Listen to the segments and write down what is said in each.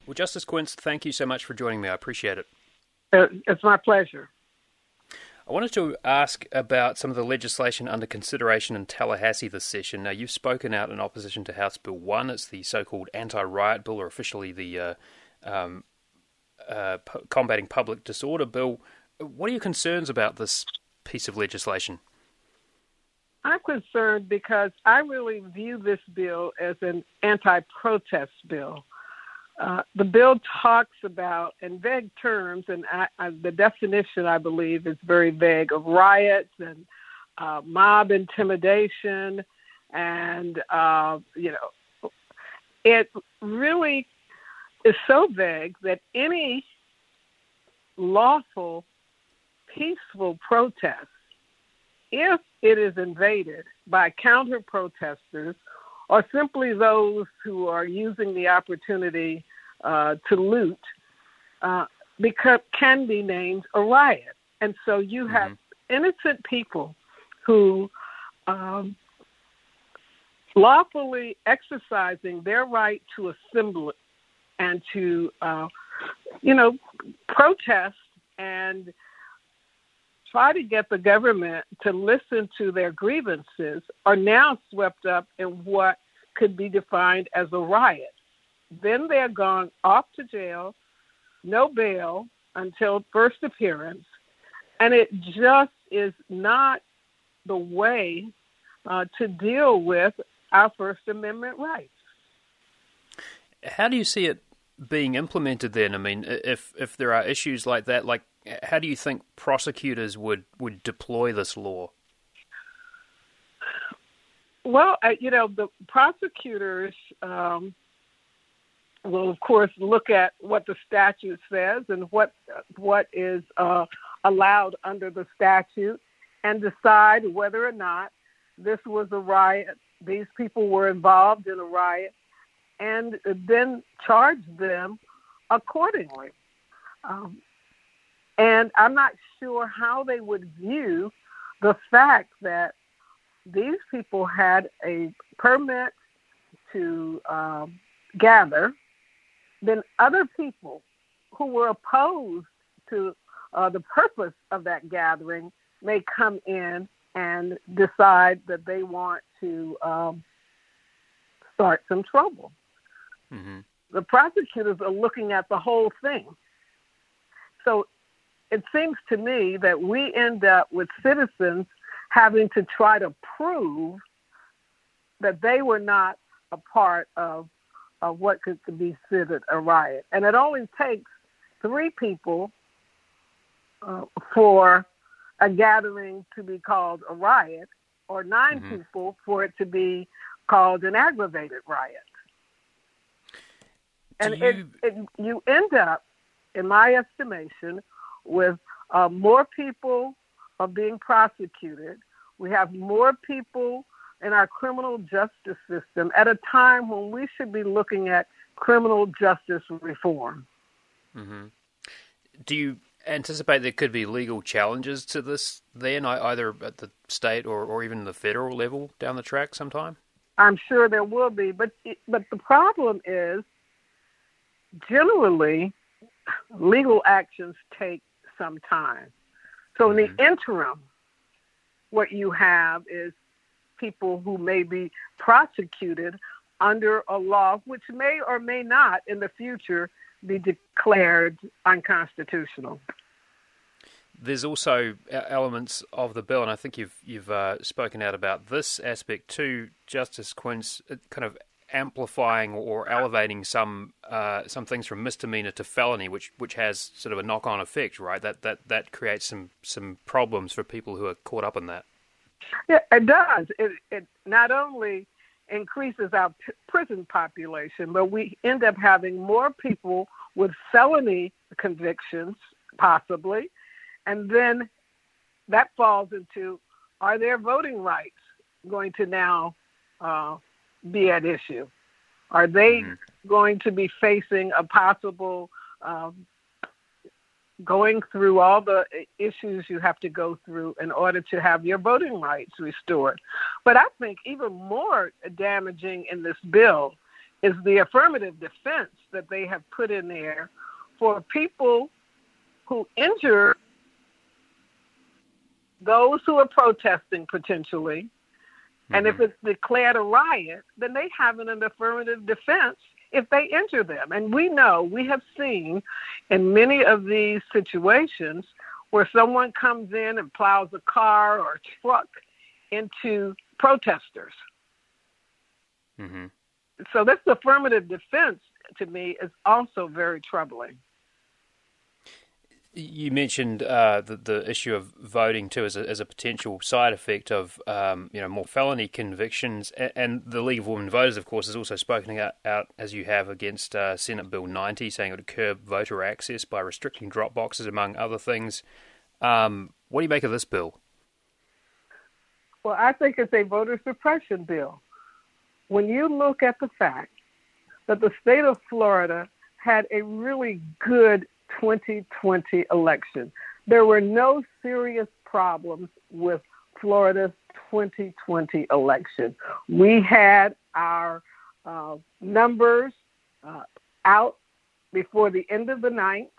Well, Justice Quince, thank you so much for joining me. I appreciate it. It's my pleasure. I wanted to ask about some of the legislation under consideration in Tallahassee this session. Now, you've spoken out in opposition to House Bill 1. It's the so-called anti-riot bill, or officially the combating public disorder bill. What are your concerns about this piece of legislation? I'm concerned because I really view this bill as an anti-protest bill. The bill talks about, in vague terms, and the definition, I believe, is very vague, of riots and mob intimidation. And, it really is so vague that any lawful, peaceful protest, if it is invaded by counter-protesters or simply those who are using the opportunity to loot, can be named a riot. And so you have innocent people who lawfully exercising their right to assemble and to, protest and try to get the government to listen to their grievances are now swept up in what could be defined as a riot. Then they're gone off to jail, no bail until first appearance, and it just is not the way to deal with our First Amendment rights. How do you see it being implemented then? I mean, if there are issues like that, how do you think prosecutors would deploy this law? Well, the prosecutors will, of course, look at what the statute says and what is allowed under the statute and decide whether or not this was a riot, these people were involved in a riot, and then charge them accordingly. And I'm not sure how they would view the fact that these people had a permit to gather, then other people who were opposed to the purpose of that gathering may come in and decide that they want to start some trouble. Mm-hmm. The prosecutors are looking at the whole thing. So it seems to me that we end up with citizens having to try to prove that they were not a part of what could be considered a riot. And it only takes 3 people for a gathering to be called a riot, or 9 people for it to be called an aggravated riot. And you end up, in my estimation, with more people are being prosecuted. We have more people in our criminal justice system at a time when we should be looking at criminal justice reform. Mm-hmm. Do you anticipate there could be legal challenges to this then, either at the state or even the federal level down the track sometime? I'm sure there will be, but the problem is generally legal actions take some time. So in the interim, what you have is people who may be prosecuted under a law which may or may not in the future be declared unconstitutional. There's also elements of the bill, and I think you've spoken out about this aspect too, Justice Quince, kind of amplifying or elevating some things from misdemeanor to felony, which has sort of a knock-on effect, right? That creates some problems for people who are caught up in that. Yeah, it does. It not only increases our prison population, but we end up having more people with felony convictions, possibly, and then that falls into, are their voting rights going to now be at issue? Are they going to be facing a possible going through all the issues you have to go through in order to have your voting rights restored? But I think even more damaging in this bill is the affirmative defense that they have put in there for people who injure those who are protesting potentially. Mm-hmm. And if it's declared a riot, then they have an affirmative defense if they injure them. And we have seen in many of these situations where someone comes in and plows a car or a truck into protesters. Mm-hmm. So this affirmative defense, to me, is also very troubling. You mentioned the issue of voting too as a potential side effect of more felony convictions, and the League of Women Voters, of course, has also spoken out as you have against Senate Bill 90, saying it would curb voter access by restricting drop boxes, among other things. What do you make of this bill? Well, I think it's a voter suppression bill. When you look at the fact that the state of Florida had a really good 2020 election, there were no serious problems with Florida's 2020 election. We had our numbers out before the end of the night.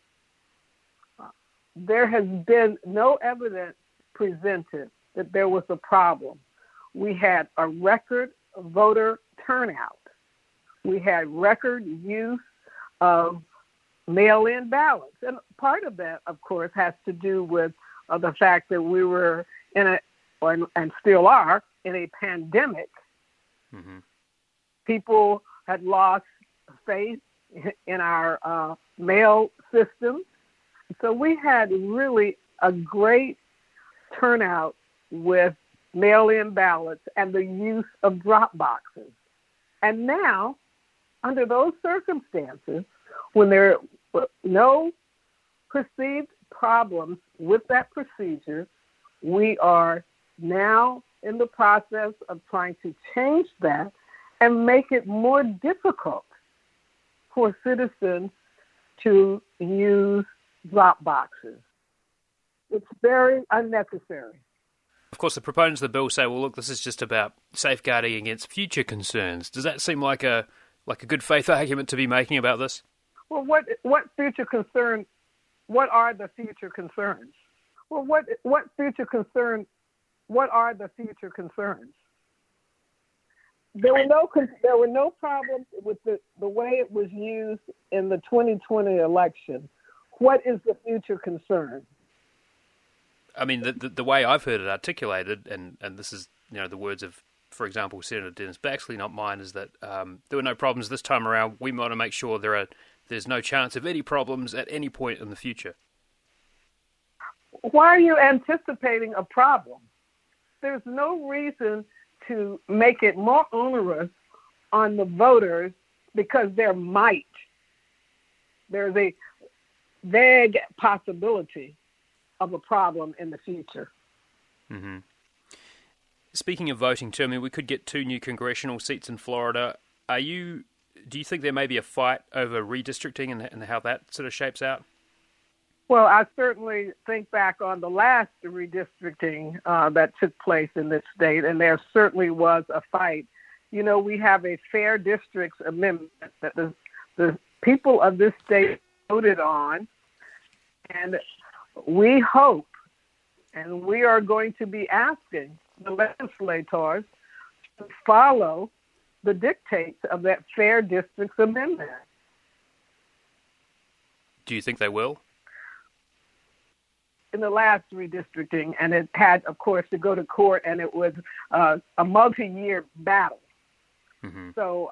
There has been no evidence presented that there was a problem. We had a record voter turnout. We had record use of mail-in ballots. And part of that, of course, has to do with the fact that we were and still are, in a pandemic. Mm-hmm. People had lost faith in our mail system. So we had really a great turnout with mail-in ballots and the use of drop boxes. And now, under those circumstances, when there were no perceived problems with that procedure, we are now in the process of trying to change that and make it more difficult for citizens to use drop boxes. It's very unnecessary. Of course, the proponents of the bill say, well, look, this is just about safeguarding against future concerns. Does that seem like a good faith argument to be making about this? Well, what future concern? What are the future concerns? Well, what future concern? What are the future concerns? There were no problems with the way it was used in the 2020 election. What is the future concern? I mean, the way I've heard it articulated, and this is the words of, for example, Senator Dennis Baxley, not mine, is that there were no problems this time around. We want to make sure there's no chance of any problems at any point in the future. Why are you anticipating a problem? There's no reason to make it more onerous on the voters because there's a vague possibility of a problem in the future. Mm-hmm. Speaking of voting too, I mean, we could get 2 new congressional seats in Florida. Do you think there may be a fight over redistricting and how that sort of shapes out? Well, I certainly think back on the last redistricting that took place in this state, and there certainly was a fight. We have a fair districts amendment that the people of this state voted on, and we hope, and we are going to be asking the legislators to follow the dictates of that fair districts amendment. Do you think they will? In the last redistricting, and it had, of course, to go to court, and it was a multi-year battle. Mm-hmm. So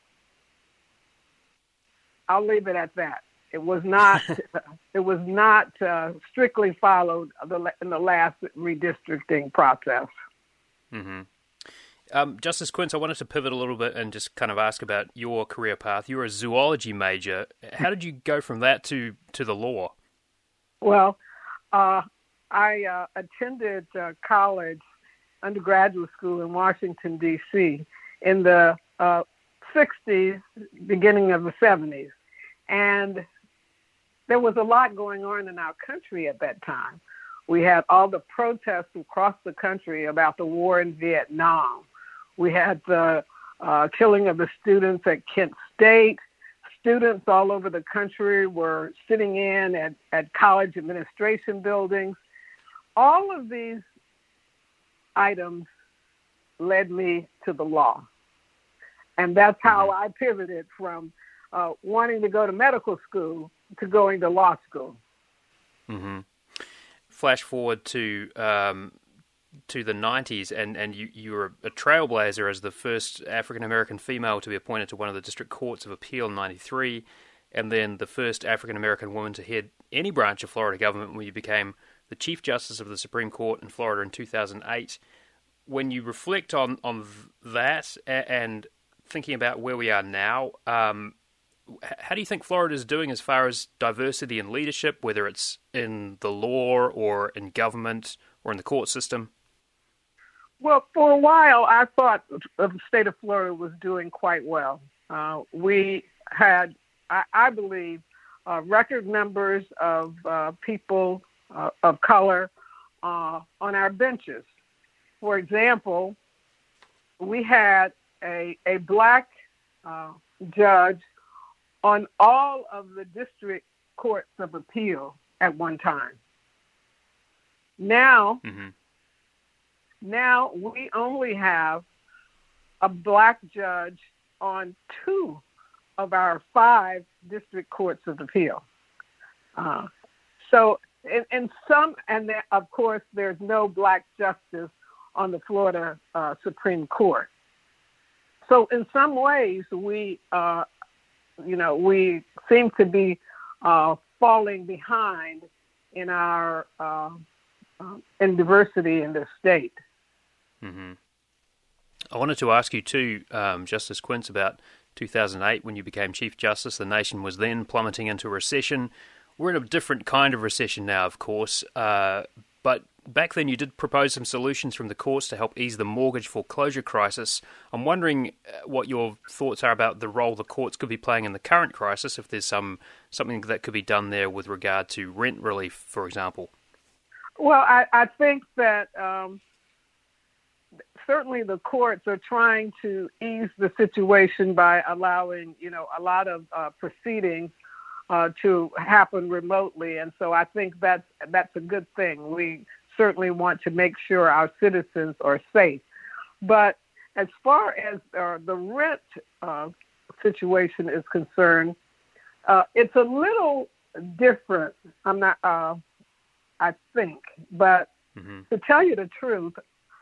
I'll leave it at that. It was not. It was not strictly followed in the last redistricting process. Mm-hmm. Justice Quince, I wanted to pivot a little bit and just kind of ask about your career path. You're a zoology major. How did you go from that to the law? Well, I attended college, undergraduate school in Washington, D.C. in the 60s, beginning of the 70s. And there was a lot going on in our country at that time. We had all the protests across the country about the war in Vietnam. We had the killing of the students at Kent State. Students all over the country were sitting in at college administration buildings. All of these items led me to the law. And that's how I pivoted from wanting to go to medical school to going to law school. Mm-hmm. Flash forward to the 90s, and you were a trailblazer as the first African-American female to be appointed to one of the district courts of appeal in 93, and then the first African-American woman to head any branch of Florida government when you became the Chief Justice of the Supreme Court in Florida in 2008. When you reflect on that and thinking about where we are now, how do you think Florida is doing as far as diversity and leadership, whether it's in the law or in government or in the court system? Well, for a while, I thought the state of Florida was doing quite well. We had, I believe, record numbers of people of color on our benches. For example, we had a black judge on all of the district courts of appeal at one time. Now we only have a black judge on 2 of our 5 district courts of appeal. So in some, and there, of course, there's no black justice on the Florida Supreme Court. So in some ways, we seem to be falling behind in our in diversity in the state. Mm-hmm. I wanted to ask you too, Justice Quince, about 2008 when you became Chief Justice. The nation was then plummeting into a recession. We're in a different kind of recession now, of course, but back then you did propose some solutions from the courts to help ease the mortgage foreclosure crisis. I'm wondering what your thoughts are about the role the courts could be playing in the current crisis, if there's something that could be done there with regard to rent relief, for example. Well, I think that certainly the courts are trying to ease the situation by allowing, a lot of proceedings to happen remotely. And so I think that's a good thing. We certainly want to make sure our citizens are safe. But as far as the rent situation is concerned, it's a little different. I think. But to tell you the truth,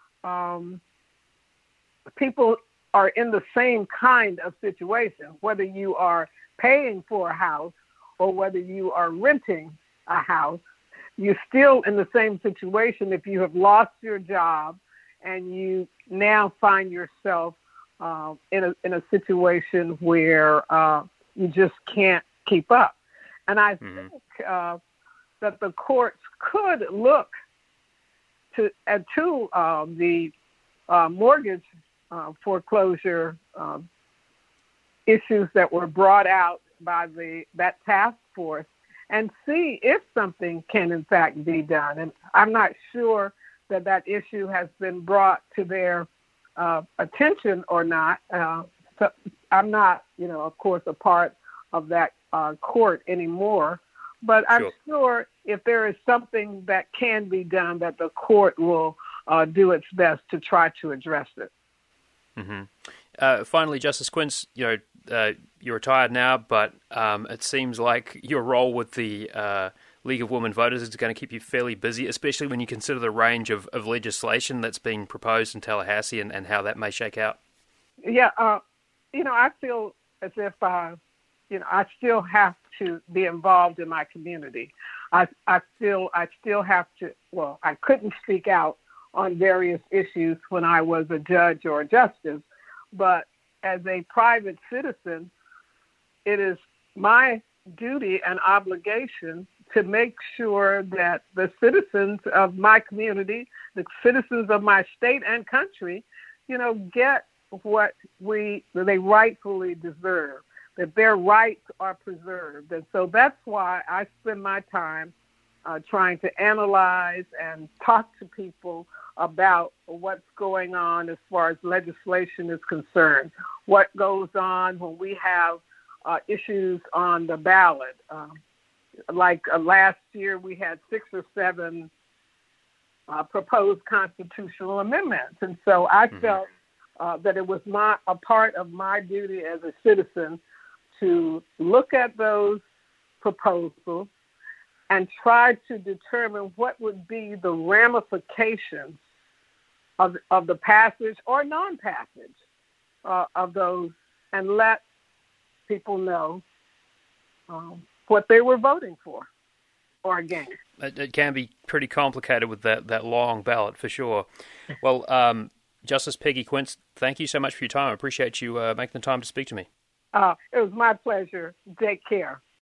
people are in the same kind of situation, whether you are paying for a house or whether you are renting a house. You're still in the same situation if you have lost your job and you now find yourself in a situation where you just can't keep up. And I think that the courts could look to the mortgage foreclosure issues that were brought out by that task force and see if something can in fact be done. And I'm not sure that issue has been brought to their attention or not. So I'm not, of course, a part of that court anymore. But I'm sure if there is something that can be done, that the court will do its best to try to address it. Mm-hmm. Finally, Justice Quince, you're retired now, but it seems like your role with the League of Women Voters is going to keep you fairly busy, especially when you consider the range of legislation that's being proposed in Tallahassee and how that may shake out. Yeah, I feel as if, I still have to be involved in my community. I feel I still have to, I couldn't speak out on various issues when I was a judge or a justice, but as a private citizen, it is my duty and obligation to make sure that the citizens of my community, the citizens of my state and country, get what they rightfully deserve, that their rights are preserved. And so that's why I spend my time trying to analyze and talk to people about what's going on as far as legislation is concerned, what goes on when we have issues on the ballot. Last year, we had 6 or 7 proposed constitutional amendments. And so I felt that it was a part of my duty as a citizen to look at those proposals and try to determine what would be the ramifications of the passage or non-passage of those, and let people know what they were voting for or against. It can be pretty complicated with that long ballot, for sure. Well, Justice Peggy Quince, thank you so much for your time. I appreciate you making the time to speak to me. It was my pleasure. Take care.